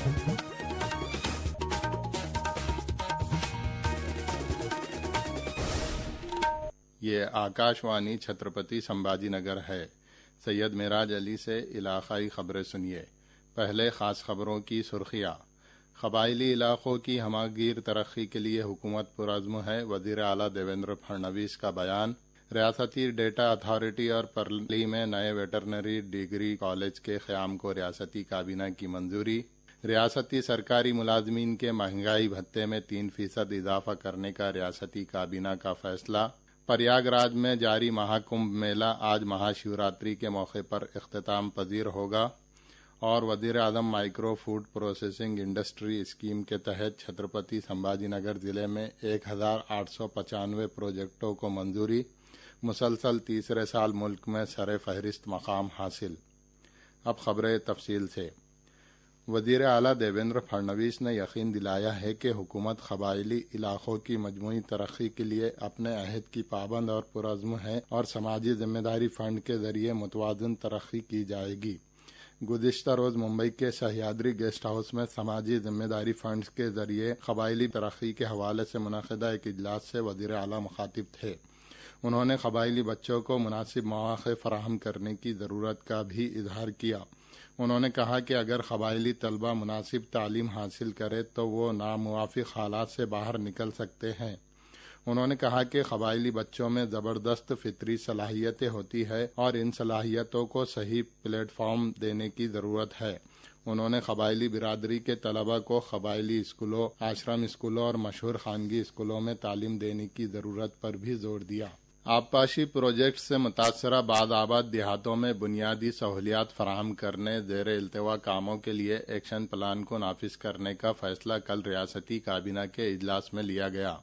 یہ आकाशवाणी छत्रपति संभाजी नगर है। सैयद मिराज अली से इलाकाई खबरें सुनिए। पहले खास खबरों की सुर्खियां। कबायली इलाकों की हमागीर तरक्की के लिए हुकूमत पुरअज़्म है, वज़ीर आला देवेंद्र फडणवीस का बयान। रियासती डेटा अथॉरिटी और परली में नए वेटरनरी डिग्री कॉलेज के क़याम को रियासती काबीना की मंजूरी। रियासती सरकारी मुलाजमीन के महंगाई भत्ते में 3% इजाफा करने का रियासती काबीना का फैसला। प्रयागराज में जारी महाकुंभ मेला आज महाशिवरात्रि के मौके पर इख्तिताम पजीर होगा। और वज़ीर आज़म micro food processing industry scheme के तहत छत्रपति संभाजी नगर जिले में 1895 प्रोजेक्टों को मंजूरी। मुसलसल तीसरे साल मुल्क में सरे फहरिस्त मकाम हासिल। अब खबरें तफसील से। वज़ीर आला देवेंद्र फडणवीस ने यकीन दिलाया है कि हुकूमत कबायली इलाकों की मजमूई तरक्की के लिए अपने अहद की पाबंद और पुरअज़्म है और समाजी जिम्मेदारी फंड के जरिए मुतवाज़िन तरक्की की जाएगी। गुज़िश्ता रोज मुंबई के सह्याद्री गेस्ट हाउस में समाजी जिम्मेदारी फंड के जरिए कबायली तरक्की के हवाले से मुनक़िदा एक इजलास से वज़ीर आला मुखातिब थे। उन्होंने कबायली बच्चों को मुनासिब मौक़े फराहम करने की ज़रूरत का भी इजहार किया। उन्होंने कहा कि अगर कबायली तलबा मुनासिब तालीम हासिल करे तो वो नामुवाफिक हालात से बाहर निकल सकते हैं। उन्होंने कहा कि कबायली बच्चों में ज़बरदस्त फितरी सलाहियतें होती है और इन सलाहियतों को सही प्लेटफॉर्म देने की ज़रूरत है। उन्होंने कबायली बिरादरी के तलबा को कबायली स्कूलों, आश्रम स्कूलों और मशहूर खानगी स्कूलों में तालीम देने की ज़रूरत पर भी जोर दिया। आबपाशी प्रोजेक्ट से मुतासरा बाद आबाद देहातों में बुनियादी सहूलियात फराहम करने ज़ेरे इल्तवा कामों के लिए एक्शन प्लान को नाफिज करने का फैसला कल रियासती काबीना के इजलास में लिया गया।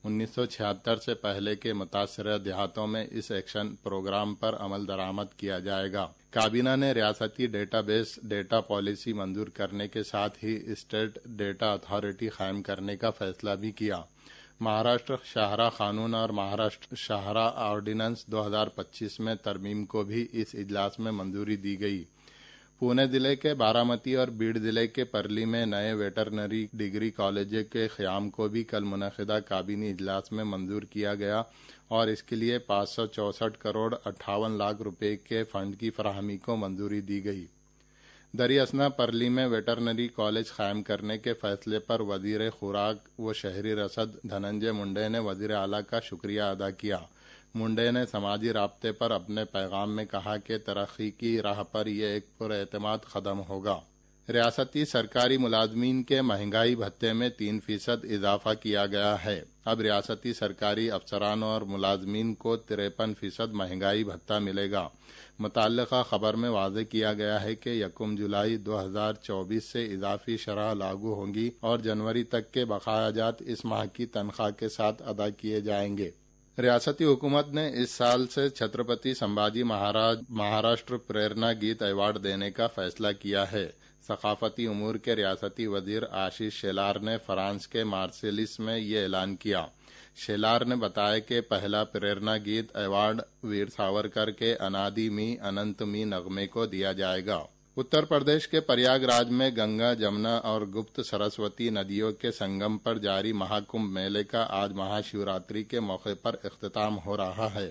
1976 से पहले के मुतासरा देहातों में इस एक्शन प्रोग्राम पर अमल दरामद किया जाएगा। काबीना ने रियासती डेटाबेस डेटा पॉलिसी मंजूर करने के साथ ही स्टेट डेटा अथॉरिटी कायम करने का फैसला भी किया। महाराष्ट्र शाहरा कानून और महाराष्ट्र शाहरा ऑर्डिनेंस 2025 में तरमीम को भी इस इजलास में मंजूरी दी गई। पुणे जिले के बारामती और बीड़ जिले के परली में नए वेटरनरी डिग्री कॉलेज के क़याम को भी कल मुनक़िदा काबीनी इजलास में मंजूर किया गया और इसके लिए 564 करोड़ 58 लाख रुपए के फंड की फराहमी को मंजूरी दी गई। दरियासना परली में वेटरनरी कॉलेज कायम करने के फैसले पर वज़ीर खुराक व शहरी रसद धनंजय मुंडे ने वज़ीर आला का शुक्रिया अदा किया। मुंडे ने समाजी राब्ते पर अपने पैगाम में कहा कि तरक्की की राह पर यह एक पुरएतमाद कदम होगा। रियासती सरकारी मुलाजमीन के महंगाई भत्ते में 3% इजाफा किया गया है। अब रियासती सरकारी अफसरान और मुलाजमीन को 53% महंगाई भत्ता मिलेगा। मुतल्लिका खबर में वाज़ेह किया गया है कि 1 जुलाई 2024 से इजाफी शरह लागू होंगी और जनवरी तक के बकायाजात इस माह की तनख्वाह के साथ अदा किए जाएंगे। रियासती हुकूमत ने इस साल से छत्रपति संभाजी महाराज महाराष्ट्र प्रेरणा गीत अवार्ड देने का फैसला किया है। सकाफती उमूर के रियासती वजीर आशीष शेलार ने फ्रांस के मार्सेलिस में ये ऐलान किया। शेलार ने बताया कि पहला प्रेरणा गीत अवार्ड वीर सावरकर के अनादि मी अनंत मी नगमे को दिया जाएगा। उत्तर प्रदेश के प्रयागराज में गंगा, जमुना और गुप्त सरस्वती नदियों के संगम पर जारी महाकुंभ मेले का आज महाशिवरात्रि के मौके पर इख्तिताम हो रहा है।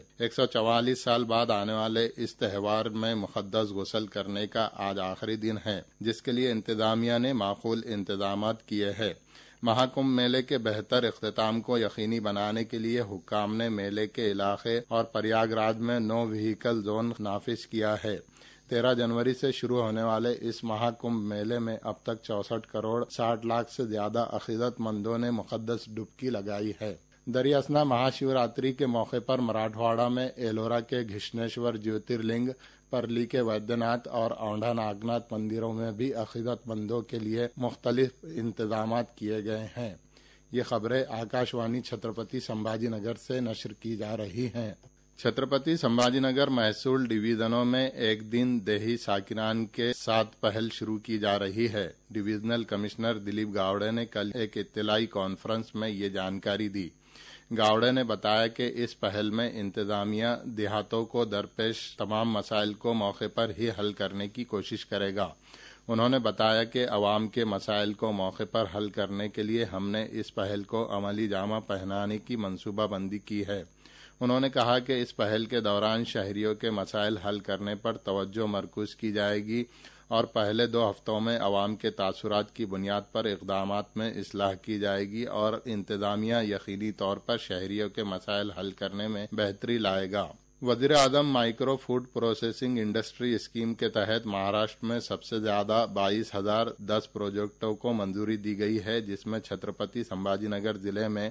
144 साल बाद आने वाले इस त्योहार में मुक़द्दस गुस्ल करने का आज आखिरी दिन है, जिसके लिए इंतजामिया ने माकूल इंतजामात किए हैं। महाकुंभ मेले के बेहतर इख्तिताम को यकीनी बनाने के लिए हुक्काम ने मेले के इलाके और प्रयागराज में नो व्हीकल जोन नाफिज किया है। 13 जनवरी से शुरू होने वाले इस महाकुंभ मेले में अब तक 64 करोड़ 60 लाख से ज्यादा अकीदतमंदों ने मुक़द्दस डुबकी लगाई है। दरियासना महाशिवरात्रि के मौके पर मराठवाड़ा में एलोरा के घृष्णेश्वर ज्योतिर्लिंग, परली के वैद्यनाथ और औंढा नागनाथ मंदिरों में भी अकीदतमंदों के लिए मुख्तलिफ इंतजामात किए गए हैं। ये खबरें आकाशवाणी छत्रपति संभाजी नगर से नशर की जा रही हैं। छत्रपति संभाजीनगर महसूल डिवीजनों में एक दिन देही साकिनान के साथ पहल शुरू की जा रही है। डिवीजनल कमिश्नर दिलीप गावड़े ने कल एक इत्तलाई कॉन्फ्रेंस में ये जानकारी दी। गावड़े ने बताया कि इस पहल में इंतजामिया देहातों को दरपेश तमाम मसाइल को मौके पर ही हल करने की कोशिश करेगा। انہوں نے بتایا کہ عوام کے مسائل کو موقع پر حل کرنے کے لیے ہم نے اس پہل کو عملی جامہ پہنانے کی منصوبہ بندی کی ہے۔ انہوں نے کہا کہ اس پہل کے دوران شہریوں کے مسائل حل کرنے پر توجہ مرکوز کی جائے گی اور پہلے 2 ہفتوں میں عوام کے تاثرات کی بنیاد پر اقدامات میں اصلاح کی جائے گی اور انتظامیہ یقینی طور پر شہریوں کے مسائل حل کرنے میں بہتری لائے گا۔ وزیر اعظم micro food processing industry scheme کے تحت مہاراشٹر میں سب سے زیادہ 22,010 پروجیکٹوں کو منظوری دی گئی ہے، جس میں چھترپتی سمبھاجی نگر ضلع میں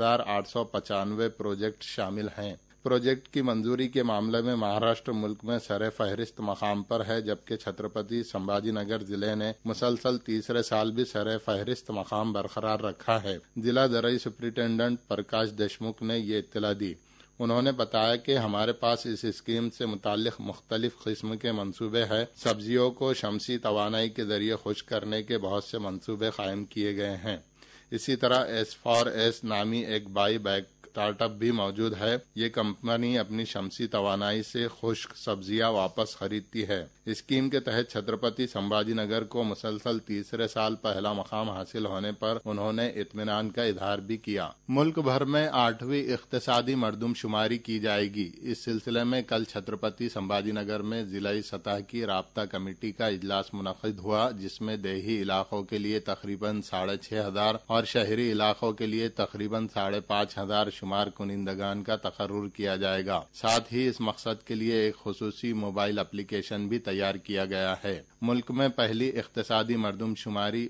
1,895 پروجیکٹ شامل ہیں۔ پروجیکٹ کی منظوری کے معاملے میں مہاراشٹر ملک میں سر فہرست مقام پر ہے، جبکہ چھترپتی سمبھاجی نگر ضلع نے مسلسل تیسرے سال بھی سر فہرست مقام برقرار رکھا ہے۔ ضلع زرعی سپرنٹینڈنٹ پرکاش دیشمکھ نے یہ اطلاع دی۔ انہوں نے بتایا کہ ہمارے پاس اس اسکیم سے متعلق مختلف قسم کے منصوبے ہیں۔ سبزیوں کو شمسی توانائی کے ذریعے خشک کرنے کے بہت سے منصوبے قائم کیے گئے ہیں۔ اسی طرح S4S نامی ایک بائی بیک اسٹارٹ اپ بھی موجود ہے۔ یہ کمپنی اپنی شمسی توانائی سے خشک سبزیاں واپس خریدتی ہے۔ اسکیم کے تحت چھترپتی سمبھاجی نگر کو مسلسل تیسرے سال پہلا مقام حاصل ہونے پر انہوں نے اطمینان کا اظہار بھی کیا۔ ملک بھر میں 8ویں اقتصادی مردم شماری کی جائے گی۔ اس سلسلے میں کل چھترپتی سمبھاجی نگر میں ضلعی سطح کی رابطہ کمیٹی کا اجلاس منعقد ہوا، جس میں دیہی علاقوں کے لیے تقریباً 6,500 اور شہری علاقوں کے لیے تقریباً 5,500 شمار کنندگان کا تقرر کیا جائے گا۔ ساتھ ہی اس مقصد کے لیے ایک خصوصی موبائل اپلیکیشن بھی تیار کیا گیا ہے۔ ملک میں پہلی اقتصادی مردم شماری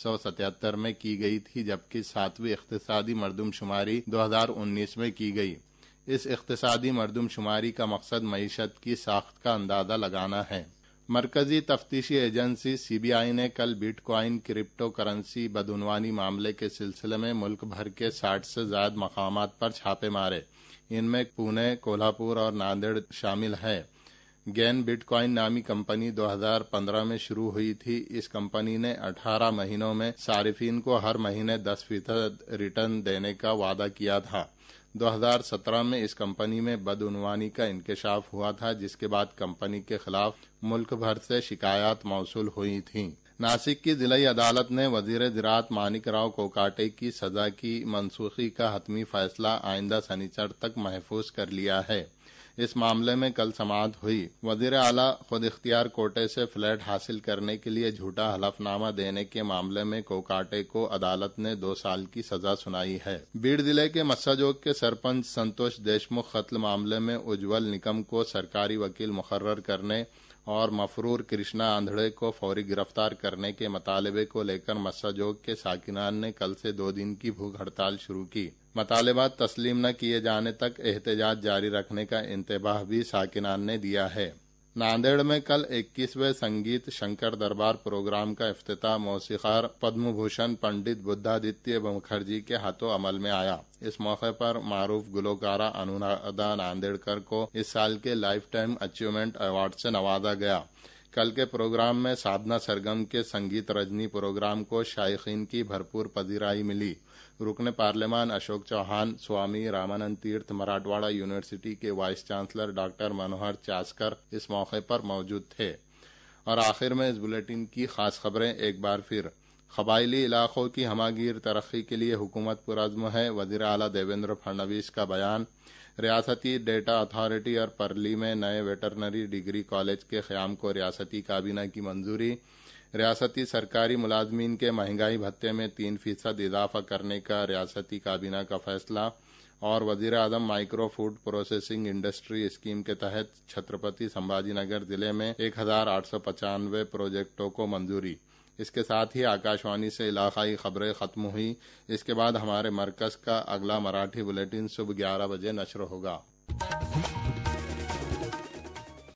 1977 میں کی گئی تھی، جبکہ 7ویں اقتصادی مردم شماری 2019 میں کی گئی۔ اس اقتصادی مردم شماری کا مقصد معیشت کی ساخت کا اندازہ لگانا ہے۔ مرکزی تفتیشی ایجنسی CBI نے کل بٹ کوائن کرپٹو کرنسی بدعنوانی معاملے کے سلسلے میں ملک بھر کے 60 سے زائد مقامات پر چھاپے مارے۔ ان میں پونے، کولہاپور اور ناندیڑ شامل ہے۔ گین بٹ کوائن نامی کمپنی 2015 میں شروع ہوئی تھی۔ اس کمپنی نے 18 مہینوں میں صارفین کو ہر مہینے 10% ریٹرن دینے کا وعدہ کیا تھا۔ 2017 میں اس کمپنی میں بدعنوانی کا انکشاف ہوا تھا، جس کے بعد کمپنی کے خلاف ملک بھر سے شکایات موصول ہوئی تھیں۔ ناسک کی ضلعی عدالت نے وزیر زراعت مانک راؤ کوکاٹے کی سزا کی منسوخی کا حتمی فیصلہ آئندہ سنیچر تک محفوظ کر لیا ہے۔ اس معاملے میں کل سماعت ہوئی۔ وزیر اعلیٰ خود اختیار کوٹے سے فلیٹ حاصل کرنے کے لیے جھوٹا حلف نامہ دینے کے معاملے میں کوکاٹے کو عدالت نے 2 سال کی سزا سنائی ہے۔ بیڑ ضلع کے مساجوگ کے سرپنچ سنتوش دیشمکھ قتل معاملے میں اجول نکم کو سرکاری وکیل مقرر کرنے اور مفرور کرشنا آندھڑے کو فوری گرفتار کرنے کے مطالبے کو لے کر مساجوگ کے ساکنان نے کل سے 2 دن کی بھوک ہڑتال شروع کی۔ مطالبات تسلیم نہ کیے جانے تک احتجاج جاری رکھنے کا انتباہ بھی ساکنان نے دیا ہے۔ ناندیڑ میں کل 21ویں سنگیت شنکر دربار پروگرام کا افتتاح موسیقار پدم بھوشن پنڈت بدھادتیہ مکھرجی کے ہاتھوں عمل میں آیا۔ اس موقع پر معروف گلوکارہ انورادا ناندیڑکر کو اس سال کے لائف ٹائم اچیومنٹ ایوارڈ سے نوازا گیا۔ کل کے پروگرام میں سادھنا سرگم کے سنگیت رجنی پروگرام کو شائقین کی بھرپور پذیرائی ملی۔ رکن پارلیمان اشوک چوہان، سوامی رامانند تیرتھ مراٹھواڑہ یونیورسٹی کے vice chancellor doctor Manohar Chaskar اس موقع پر موجود تھے۔ اور آخر میں اس بلیٹن کی خاص خبریں ایک بار پھر۔ قبائلی علاقوں کی ہمہ گیر ترقی کے لیے حکومت پرعزم ہے، وزیر اعلیٰ دیویندر پھڑنویس کا بیان۔ ریاستی ڈیٹا اتھارٹی اور پرلی میں نئے ویٹرنری ڈگری کالج کے قیام کو ریاستی کابینہ کی منظوری۔ ریاستی سرکاری ملازمین کے مہنگائی بھتے میں 3% اضافہ کرنے کا ریاستی کابینہ کا فیصلہ۔ اور وزیر اعظم micro food processing industry scheme کے تحت چھترپتی سمبھاجی نگر ضلع میں 1,895 پروجیکٹوں کو منظوری۔ اس کے ساتھ ہی آکاشوانی سے علاقائی خبریں ختم ہوئی۔ اس کے بعد ہمارے مرکز کا اگلا مراٹھی بلیٹن صبح 11 بجے نشر ہوگا۔